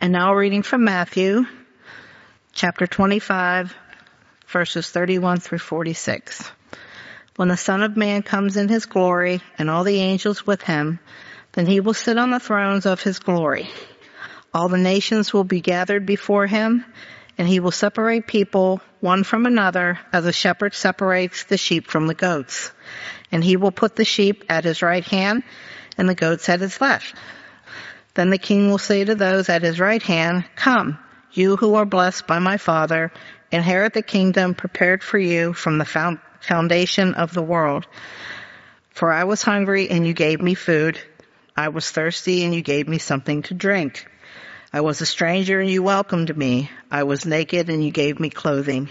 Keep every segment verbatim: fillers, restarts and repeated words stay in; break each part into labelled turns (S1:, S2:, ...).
S1: And now reading from Matthew, chapter twenty-five, verses thirty-one through forty-six. When the Son of Man comes in his glory and all the angels with him, then he will sit on the thrones of his glory. All the nations will be gathered before him, and he will separate people one from another as a shepherd separates the sheep from the goats. And he will put the sheep at his right hand and the goats at his left. Then the king will say to those at his right hand, "Come, you who are blessed by my Father, inherit the kingdom prepared for you from the foundation of the world. For I was hungry and you gave me food. I was thirsty and you gave me something to drink. I was a stranger and you welcomed me. I was naked and you gave me clothing.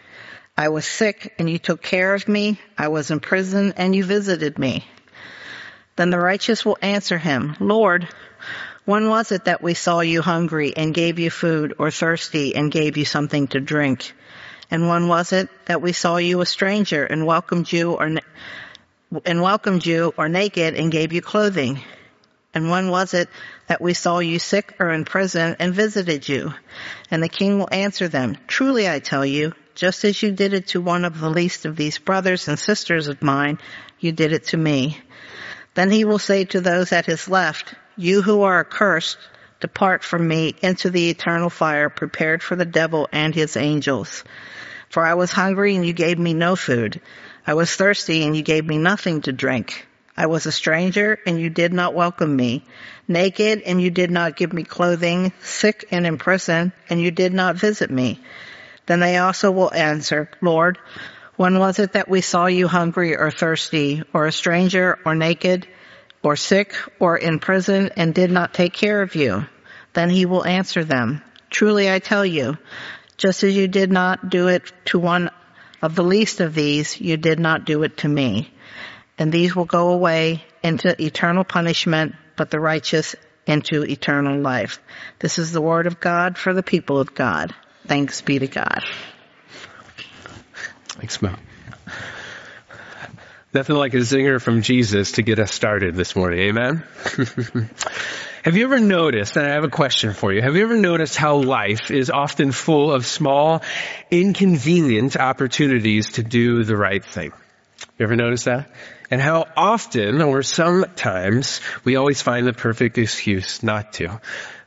S1: I was sick and you took care of me. I was in prison and you visited me." Then the righteous will answer him, "Lord, when was it that we saw you hungry and gave you food, or thirsty and gave you something to drink? And when was it that we saw you a stranger and welcomed you or na- and welcomed you or naked and gave you clothing? And when was it that we saw you sick or in prison and visited you?" And the king will answer them, "Truly I tell you, just as you did it to one of the least of these brothers and sisters of mine, you did it to me." Then he will say to those at his left, "You who are accursed, depart from me into the eternal fire prepared for the devil and his angels. For I was hungry and you gave me no food. I was thirsty and you gave me nothing to drink. I was a stranger and you did not welcome me. Naked and you did not give me clothing. Sick and in prison and you did not visit me." Then they also will answer, "Lord, when was it that we saw you hungry or thirsty, or a stranger or naked, or sick or in prison and did not take care of you?" Then he will answer them, "Truly I tell you, just as you did not do it to one of the least of these, you did not do it to me." And these will go away into eternal punishment, but the righteous into eternal life. This is the word of God for the people of God. Thanks be to God.
S2: Thanks, Mel. Nothing like a zinger from Jesus to get us started this morning. Amen? Have you ever noticed, and I have a question for you, have you ever noticed how life is often full of small, inconvenient opportunities to do the right thing? You ever notice that? And how often, or sometimes, we always find the perfect excuse not to.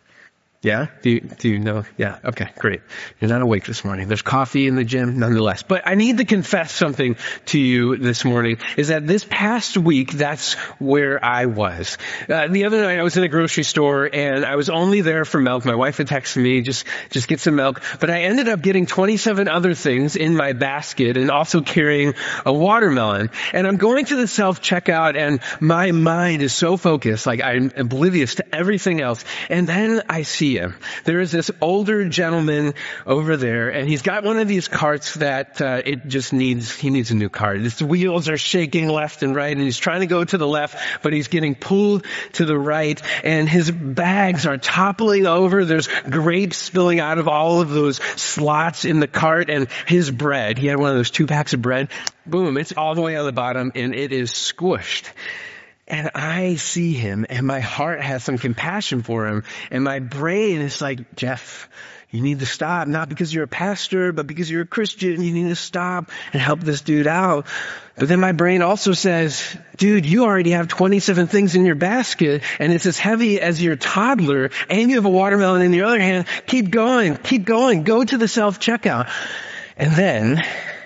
S2: Yeah? Do you, do you know? Yeah. Okay, great. You're not awake this morning. There's coffee in the gym nonetheless. But I need to confess something to you this morning, is that this past week, that's where I was. Uh, the other night I was in a grocery store and I was only there for milk. My wife had texted me, just, just get some milk. But I ended up getting twenty-seven other things in my basket and also carrying a watermelon. And I'm going to the self-checkout and my mind is so focused, like I'm oblivious to everything else. And then I see him. There is this older gentleman over there, and he's got one of these carts that uh, it just needs, he needs a new cart. His wheels are shaking left and right, and he's trying to go to the left, but he's getting pulled to the right, and his bags are toppling over. There's grapes spilling out of all of those slots in the cart, and his bread, he had one of those two packs of bread, boom, it's all the way on the bottom, and it is squished. And I see him, and my heart has some compassion for him, and my brain is like, "Jeff, you need to stop, not because you're a pastor, but because you're a Christian. You need to stop and help this dude out." But then my brain also says, "Dude, you already have twenty-seven things in your basket, and it's as heavy as your toddler, and you have a watermelon in your other hand. Keep going, keep going, go to the self-checkout." And then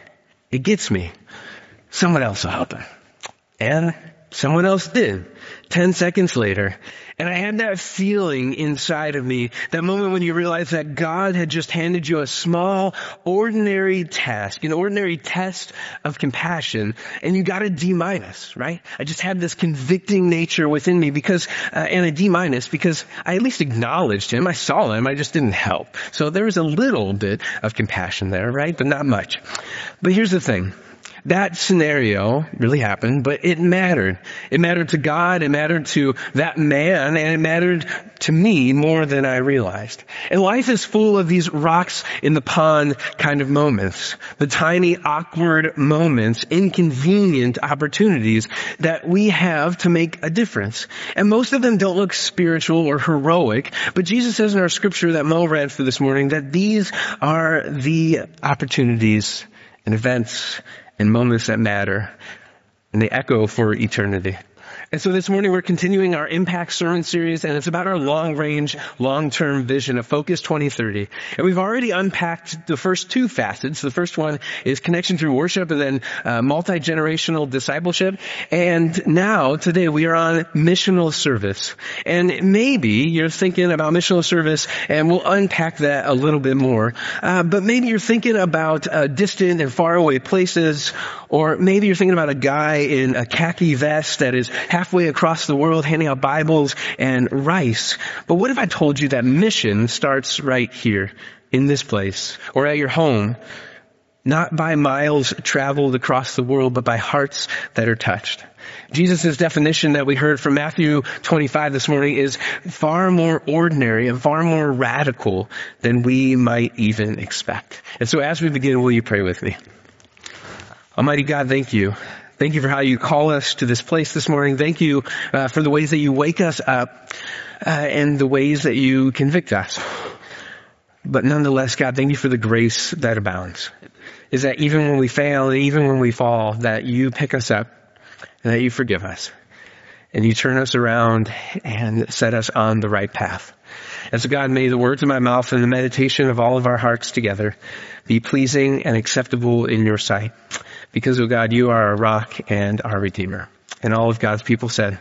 S2: it gets me. Someone else will help him. And someone else did. Ten seconds later. And I had that feeling inside of me, that moment when you realize that God had just handed you a small, ordinary task, an ordinary test of compassion, and you got a D minus, right? I just had this convicting nature within me because, uh, and a D minus because I at least acknowledged him. I saw him. I just didn't help. So there was a little bit of compassion there, right? But not much. But here's the thing. That scenario really happened, but it mattered. It mattered to God, it mattered to that man, and it mattered to me more than I realized. And life is full of these rocks in the pond kind of moments. The tiny, awkward moments, inconvenient opportunities that we have to make a difference. And most of them don't look spiritual or heroic, but Jesus says in our scripture that Mo read for this morning that these are the opportunities and events and moments that matter, and they echo for eternity. And so this morning we're continuing our Impact Sermon Series, and it's about our long-range, long-term vision of Focus twenty thirty. And we've already unpacked the first two facets. The first one is connection through worship, and then uh, multi-generational discipleship. And now, today, we are on missional service. And maybe you're thinking about missional service, and we'll unpack that a little bit more. Uh, but maybe you're thinking about uh, distant and faraway places, or maybe you're thinking about a guy in a khaki vest that is halfway across the world handing out Bibles and rice. But what if I told you that mission starts right here in this place or at your home, not by miles traveled across the world, but by hearts that are touched? Jesus' definition that we heard from Matthew twenty-five this morning is far more ordinary and far more radical than we might even expect. And so as we begin, will you pray with me? Almighty God, thank you. Thank you for how you call us to this place this morning. Thank you uh, for the ways that you wake us up uh, and the ways that you convict us. But nonetheless, God, thank you for the grace that abounds. Is that even when we fail, and even when we fall, that you pick us up and that you forgive us. And you turn us around and set us on the right path. And so God, may the words of my mouth and the meditation of all of our hearts together be pleasing and acceptable in your sight. Because, oh God, you are our rock and our Redeemer. And all of God's people said,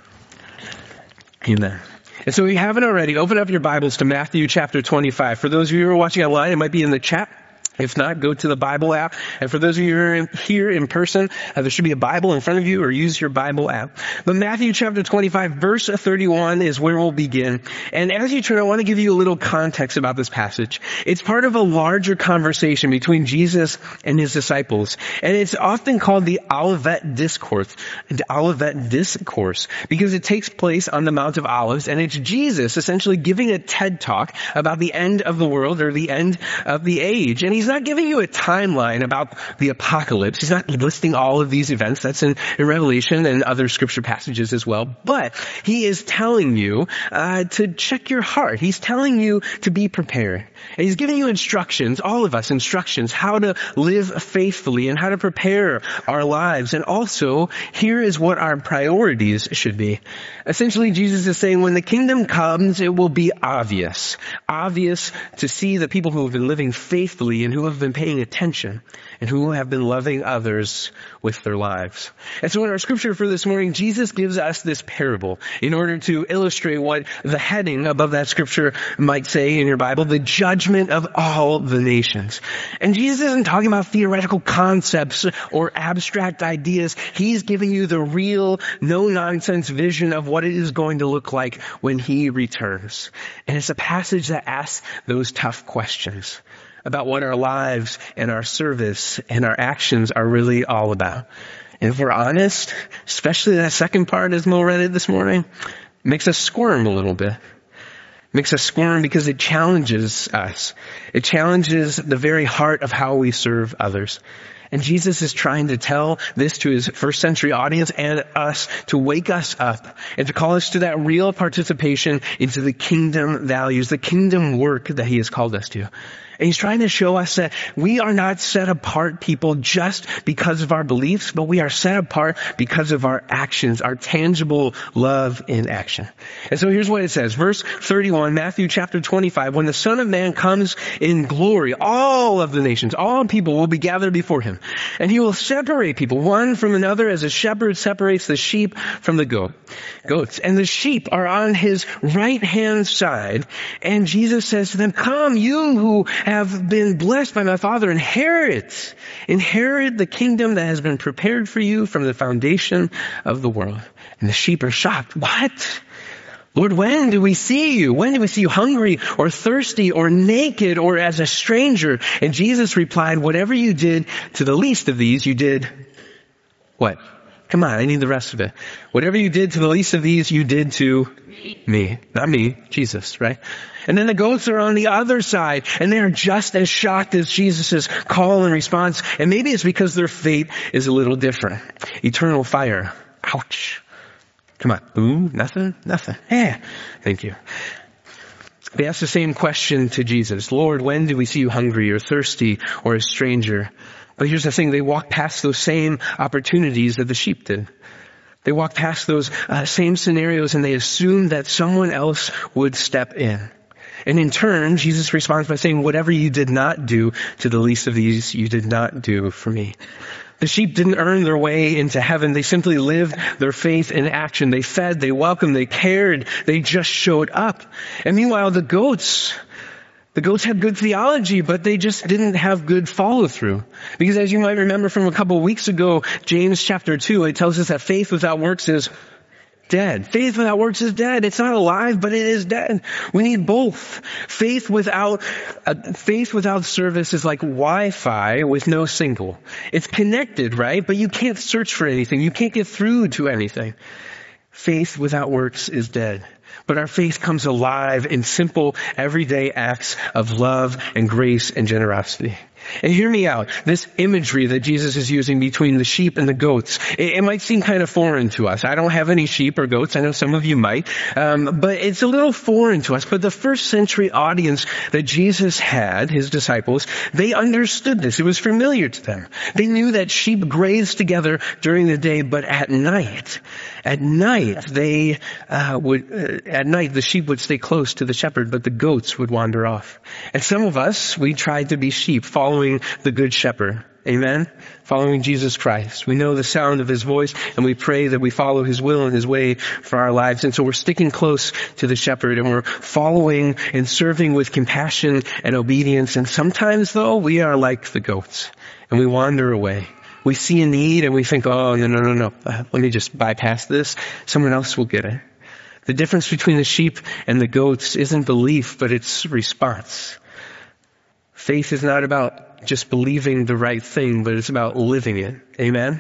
S2: Amen. And so if you haven't already, open up your Bibles to Matthew chapter twenty-five. For those of you who are watching online, it might be in the chat. If not, go to the Bible app. And for those of you who are in, here in person, uh, there should be a Bible in front of you, or use your Bible app. But Matthew chapter twenty-five, verse thirty-one is where we'll begin. And as you turn, I want to give you a little context about this passage. It's part of a larger conversation between Jesus and his disciples. And it's often called the Olivet Discourse, the Olivet Discourse, because it takes place on the Mount of Olives, and it's Jesus essentially giving a TED Talk about the end of the world, or the end of the age. And he's He's not giving you a timeline about the apocalypse. He's not listing all of these events. That's in, in Revelation and other scripture passages as well. But he is telling you uh, to check your heart. He's telling you to be prepared. And he's giving you instructions, all of us instructions, how to live faithfully and how to prepare our lives. And also, here is what our priorities should be. Essentially, Jesus is saying when the kingdom comes, it will be obvious. Obvious to see the people who have been living faithfully and who have been paying attention and who have been loving others with their lives. And so in our scripture for this morning, Jesus gives us this parable in order to illustrate what the heading above that scripture might say in your Bible, the judgment of all the nations. And Jesus isn't talking about theoretical concepts or abstract ideas. He's giving you the real, no-nonsense vision of what it is going to look like when he returns. And it's a passage that asks those tough questions about what our lives and our service and our actions are really all about. And if we're honest, especially that second part as Mo read it this morning, it makes us squirm a little bit. It makes us squirm because it challenges us. It challenges the very heart of how we serve others. And Jesus is trying to tell this to his first century audience and us to wake us up and to call us to that real participation into the kingdom values, the kingdom work that he has called us to. And he's trying to show us that we are not set apart people just because of our beliefs, but we are set apart because of our actions, our tangible love in action. And so here's what it says. Verse thirty-one, Matthew chapter twenty-five, when the Son of Man comes in glory, all of the nations, all people will be gathered before him. And he will separate people one from another as a shepherd separates the sheep from the goat, goats. And the sheep are on his right hand side. And Jesus says to them, come, you who have been blessed by my Father, inherit, inherit the kingdom that has been prepared for you from the foundation of the world. And the sheep are shocked. What? Lord, when do we see you? When do we see you hungry or thirsty or naked or as a stranger? And Jesus replied, whatever you did to the least of these, you did what? Come on, I need the rest of it. Whatever you did to the least of these, you did to me. Not me, Jesus, right? And then the goats are on the other side, and they are just as shocked as Jesus' call and response. And maybe it's because their fate is a little different. Eternal fire. Ouch. Come on. Ooh, nothing? Nothing. Yeah. Thank you. They ask the same question to Jesus. Lord, when do we see you hungry or thirsty or a stranger? But here's the thing. They walk past those same opportunities that the sheep did. They walk past those uh, same scenarios and they assume that someone else would step in. And in turn, Jesus responds by saying, whatever you did not do to the least of these, you did not do for me. The sheep didn't earn their way into heaven. They simply lived their faith in action. They fed, they welcomed, they cared, they just showed up. And meanwhile, the goats, the goats had good theology, but they just didn't have good follow through. Because as you might remember from a couple of weeks ago, James chapter two, it tells us that faith without works is dead. Faith without works is dead. It's not alive, but it is dead. We need both. Faith without, uh, faith without service is like Wi-Fi with no signal. It's connected, right? But you can't search for anything. You can't get through to anything. Faith without works is dead. But our faith comes alive in simple, everyday acts of love and grace and generosity. And hear me out. This imagery that Jesus is using between the sheep and the goats, it, it might seem kind of foreign to us. I don't have any sheep or goats. I know some of you might. Um, but it's a little foreign to us. But the first century audience that Jesus had, his disciples, they understood this. It was familiar to them. They knew that sheep grazed together during the day, but at night, at night, they uh, would, uh, at night, the sheep would stay close to the shepherd, but the goats would wander off. And some of us, we tried to be sheep, following the good shepherd. Amen? Following Jesus Christ. We know the sound of his voice and we pray that we follow his will and his way for our lives. And so we're sticking close to the shepherd and we're following and serving with compassion and obedience. And sometimes though, we are like the goats and we wander away. We see a need and we think, oh, no, no, no, no. Uh, let me just bypass this. Someone else will get it. The difference between the sheep and the goats isn't belief, but it's response. Faith is not about just believing the right thing, but it's about living it. Amen?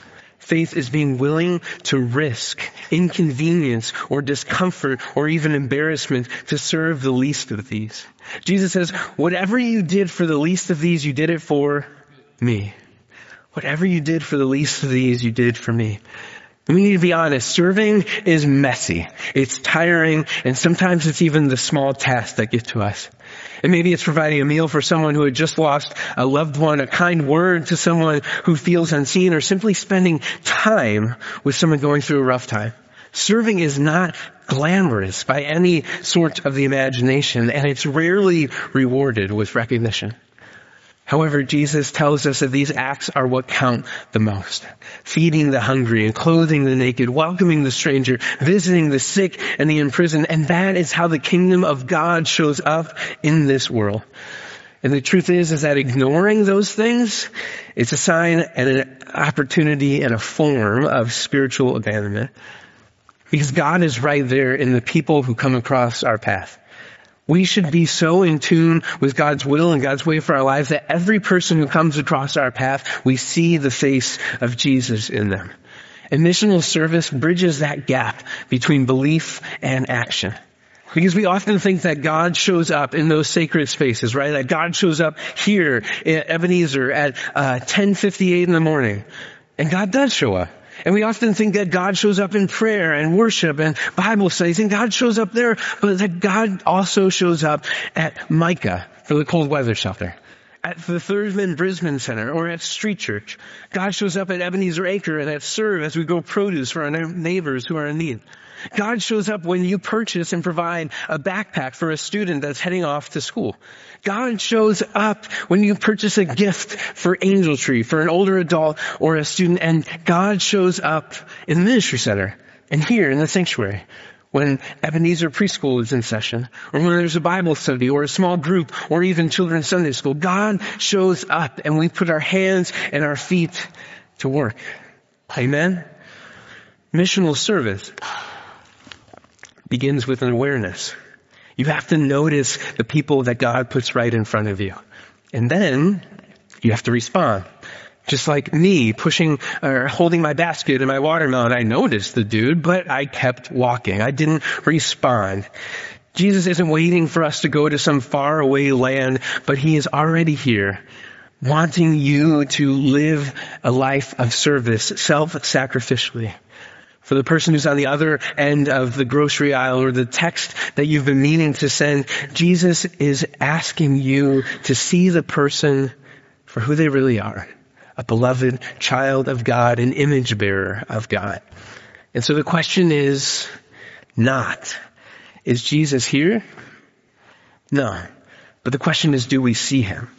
S2: Faith is being willing to risk inconvenience or discomfort or even embarrassment to serve the least of these. Jesus says, whatever you did for the least of these, you did it for me. Whatever you did for the least of these, you did for me. We need to be honest. Serving is messy. It's tiring, and sometimes it's even the small tasks that get to us. And maybe it's providing a meal for someone who had just lost a loved one, a kind word to someone who feels unseen, or simply spending time with someone going through a rough time. Serving is not glamorous by any sort of the imagination, and it's rarely rewarded with recognition. However, Jesus tells us that these acts are what count the most. Feeding the hungry and clothing the naked, welcoming the stranger, visiting the sick and the imprisoned. And that is how the kingdom of God shows up in this world. And the truth is, is that ignoring those things, it's a sign and an opportunity and a form of spiritual abandonment. Because God is right there in the people who come across our path. We should be so in tune with God's will and God's way for our lives that every person who comes across our path, we see the face of Jesus in them. And missional service bridges that gap between belief and action. Because we often think that God shows up in those sacred spaces, right? That God shows up here at Ebenezer at uh, ten fifty-eight in the morning. And God does show up. And we often think that God shows up in prayer and worship and Bible studies, and God shows up there, but that God also shows up at Micah for the cold weather shelter, at the Thursman Brisbane Center, or at Street Church. God shows up at Ebenezer Acre and at Serve as we grow produce for our neighbors who are in need. God shows up when you purchase and provide a backpack for a student that's heading off to school. God shows up when you purchase a gift for Angel Tree, for an older adult or a student. And God shows up in the ministry center and here in the sanctuary when Ebenezer Preschool is in session, or when there's a Bible study or a small group or even children's Sunday school. God shows up and we put our hands and our feet to work. Amen? Missional service begins with an awareness. You have to notice the people that God puts right in front of you. And then you have to respond. Just like me pushing or holding my basket and my watermelon, I noticed the dude, but I kept walking. I didn't respond. Jesus isn't waiting for us to go to some faraway land, but he is already here, wanting you to live a life of service, self-sacrificially. For the person who's on the other end of the grocery aisle or the text that you've been meaning to send, Jesus is asking you to see the person for who they really are. A beloved child of God, an image bearer of God. And so the question is not, is Jesus here? No. But the question is, do we see him?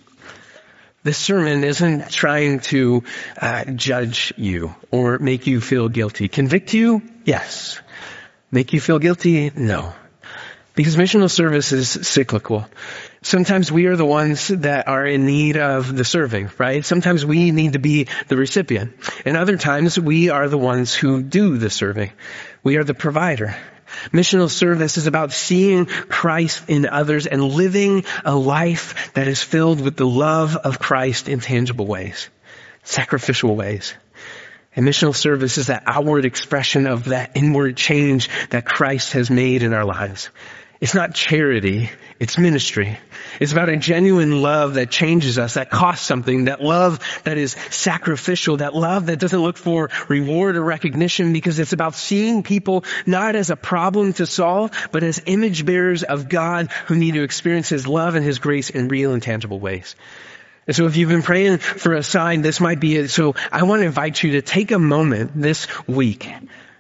S2: This sermon isn't trying to uh, judge you or make you feel guilty. Convict you? Yes. Make you feel guilty? No. Because missional service is cyclical. Sometimes we are the ones that are in need of the serving, right? Sometimes we need to be the recipient. And other times we are the ones who do the serving. We are the provider. Missional service is about seeing Christ in others and living a life that is filled with the love of Christ in tangible ways, sacrificial ways. And missional service is that outward expression of that inward change that Christ has made in our lives. It's not charity, it's ministry. It's about a genuine love that changes us, that costs something, that love that is sacrificial, that love that doesn't look for reward or recognition, because it's about seeing people not as a problem to solve, but as image bearers of God who need to experience his love and his grace in real and tangible ways. And so if you've been praying for a sign, this might be it. So I want to invite you to take a moment this week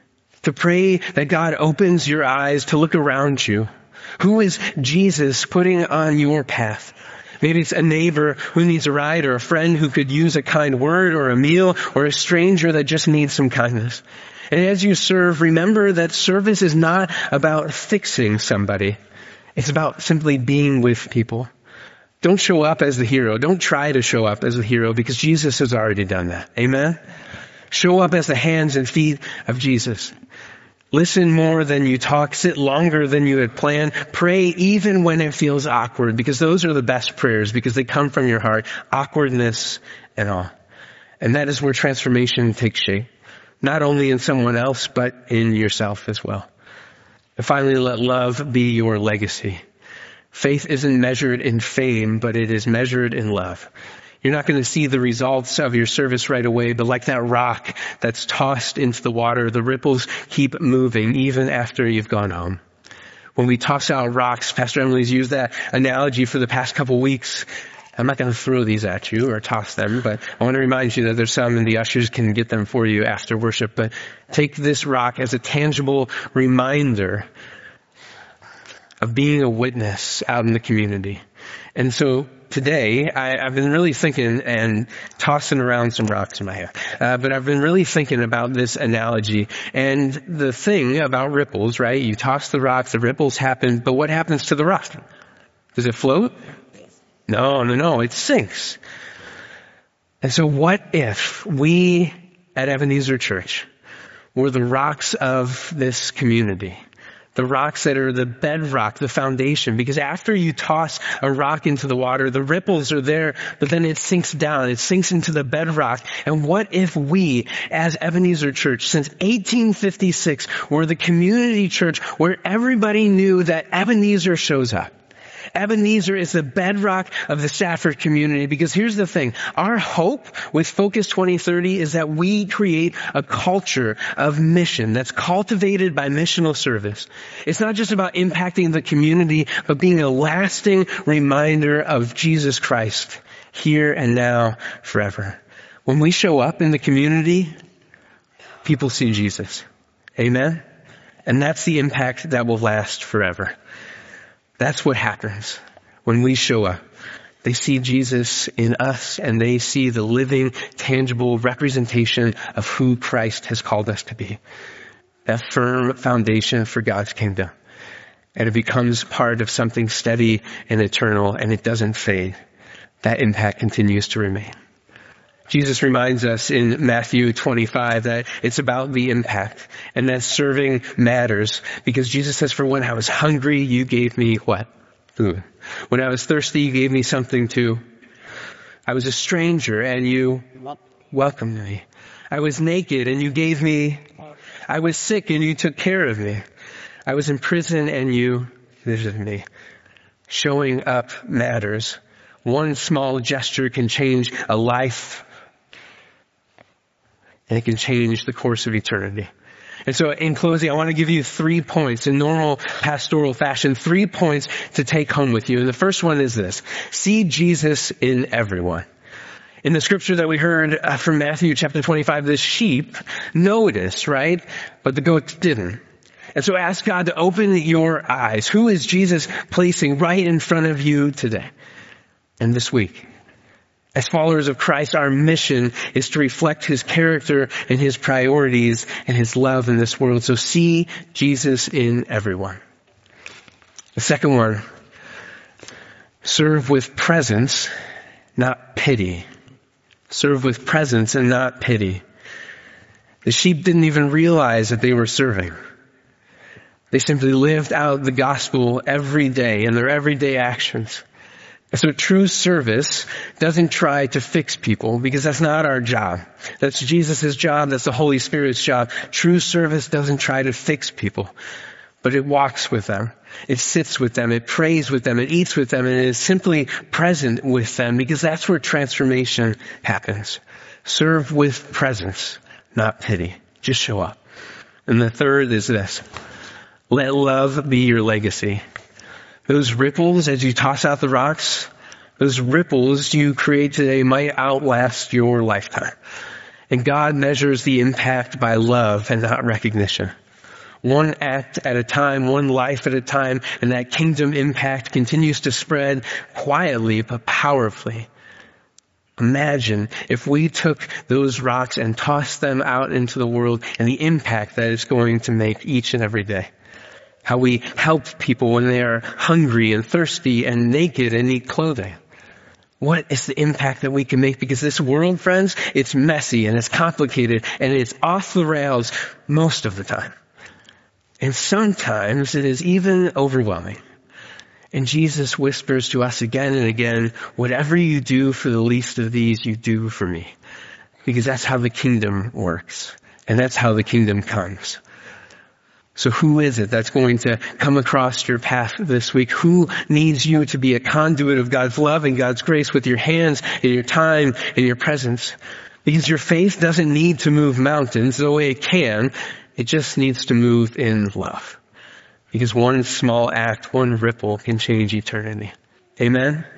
S2: to pray that God opens your eyes to look around you. Who is Jesus putting on your path? Maybe it's a neighbor who needs a ride, or a friend who could use a kind word, or a meal, or a stranger that just needs some kindness. And as you serve, remember that service is not about fixing somebody. It's about simply being with people. Don't show up as the hero. Don't try to show up as the hero, because Jesus has already done that. Amen? Show up as the hands and feet of Jesus. Listen more than you talk. Sit longer than you had planned. Pray even when it feels awkward, because those are the best prayers, because they come from your heart. Awkwardness and all. And that is where transformation takes shape. Not only in someone else, but in yourself as well. And finally, let love be your legacy. Faith isn't measured in fame, but it is measured in love. You're not going to see the results of your service right away, but like that rock that's tossed into the water, the ripples keep moving even after you've gone home. When we toss out rocks, Pastor Emily's used that analogy for the past couple weeks. I'm not going to throw these at you or toss them, but I want to remind you that there's some, and the ushers can get them for you after worship. But take this rock as a tangible reminder of being a witness out in the community. And so today, I, I've been really thinking and tossing around some rocks in my hair. Uh, but I've been really thinking about this analogy. And the thing about ripples, right? You toss the rock, the ripples happen, but what happens to the rock? Does it float? No, no, no. It sinks. And so what if we at Ebenezer Church were the rocks of this community? The rocks that are the bedrock, the foundation. Because after you toss a rock into the water, the ripples are there, but then it sinks down. It sinks into the bedrock. And what if we, as Ebenezer Church, since eighteen fifty-six, were the community church where everybody knew that Ebenezer shows up? Ebenezer is the bedrock of the Stafford community, because here's the thing. Our hope with Focus twenty thirty is that we create a culture of mission that's cultivated by missional service. It's not just about impacting the community, but being a lasting reminder of Jesus Christ here and now forever. When we show up in the community, people see Jesus. Amen? And that's the impact that will last forever. That's what happens when we show up. They see Jesus in us, and they see the living, tangible representation of who Christ has called us to be. That firm foundation for God's kingdom. And it becomes part of something steady and eternal, and it doesn't fade. That impact continues to remain. Jesus reminds us in Matthew twenty-five that it's about the impact and that serving matters, because Jesus says, for when I was hungry, you gave me what? Food. When I was thirsty, you gave me something to. I was a stranger and you welcomed me. I was naked and you gave me. I was sick and you took care of me. I was in prison and you visited me. Showing up matters. One small gesture can change a life, and it can change the course of eternity. And so in closing, I want to give you three points in normal pastoral fashion, three points to take home with you. And the first one is this: see Jesus in everyone. In the scripture that we heard uh, from Matthew chapter twenty-five, the sheep noticed, right? But the goats didn't. And so ask God to open your eyes. Who is Jesus placing right in front of you today and this week? As followers of Christ, our mission is to reflect his character and his priorities and his love in this world. So see Jesus in everyone. The second one, serve with presence, not pity. Serve with presence and not pity. The sheep didn't even realize that they were serving. They simply lived out the gospel every day in their everyday actions. So true service doesn't try to fix people, because that's not our job. That's Jesus' job. That's the Holy Spirit's job. True service doesn't try to fix people, but it walks with them. It sits with them. It prays with them. It eats with them. And it is simply present with them, because that's where transformation happens. Serve with presence, not pity. Just show up. And the third is this: let love be your legacy. Those ripples as you toss out the rocks, those ripples you create today might outlast your lifetime. And God measures the impact by love and not recognition. One act at a time, one life at a time, and that kingdom impact continues to spread quietly but powerfully. Imagine if we took those rocks and tossed them out into the world, and the impact that it's going to make each and every day. How we help people when they are hungry and thirsty and naked and need clothing. What is the impact that we can make? Because this world, friends, it's messy and it's complicated and it's off the rails most of the time. And sometimes it is even overwhelming. And Jesus whispers to us again and again, whatever you do for the least of these, you do for me. Because that's how the kingdom works. And that's how the kingdom comes. So who is it that's going to come across your path this week? Who needs you to be a conduit of God's love and God's grace with your hands and your time and your presence? Because your faith doesn't need to move mountains, though it can. It just needs to move in love. Because one small act, one ripple can change eternity. Amen?